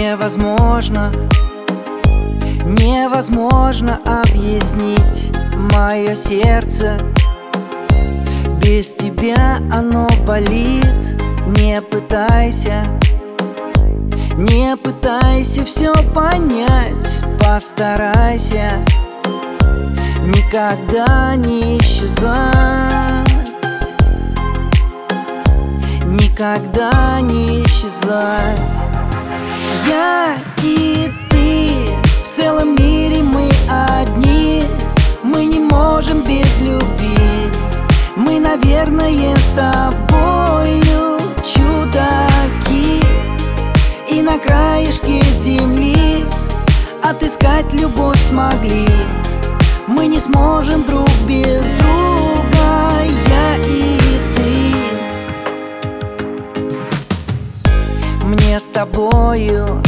Невозможно, невозможно объяснить мое сердце. Без тебя оно болит. Не пытайся, не пытайся все понять. Постарайся никогда не исчезать, никогда не исчезать. Я и ты, в целом мире мы одни. Мы не можем без любви. Мы, наверное, с тобою чудаки. И на краешке земли отыскать любовь смогли. Мы не сможем друг без друга, я и ты. Мне с тобою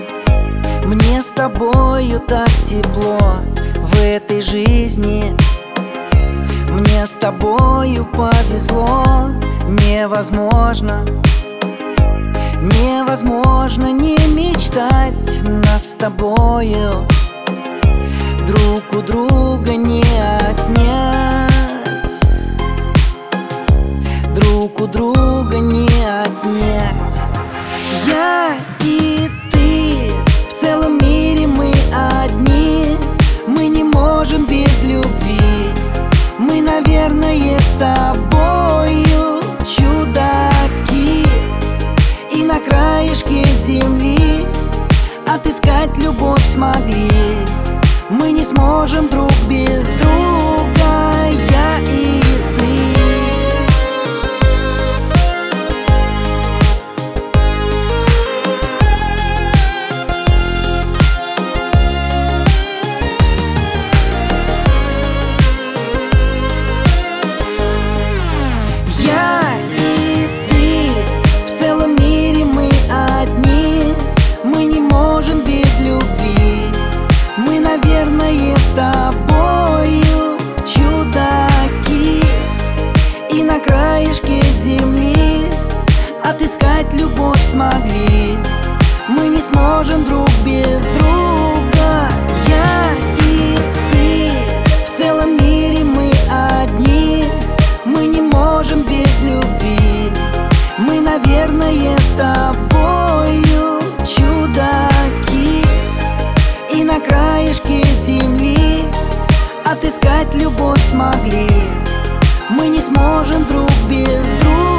так тепло в этой жизни. Мне с тобою повезло. Невозможно, невозможно не мечтать нас с тобою. Друг у друга не отнять, друг у друга не отнять. Я и ты, в целом мире мы одни. Мы не можем без любви. Мы, наверное, с тобою чудаки. И на краешке земли отыскать любовь смогли. Мы не сможем друг без друга, я и ты. Я и ты, в целом мире мы одни. Мы не можем без любви. Мы, наверное, с тобою чудаки. И на краешке земли отыскать любовь смогли. Мы не сможем друг без друга, я и ты. В целом мире мы одни. Мы не можем без любви. Мы, наверное, с тобою чудаки. И на краешке земли отыскать любовь смогли. Мы не сможем друг без друга.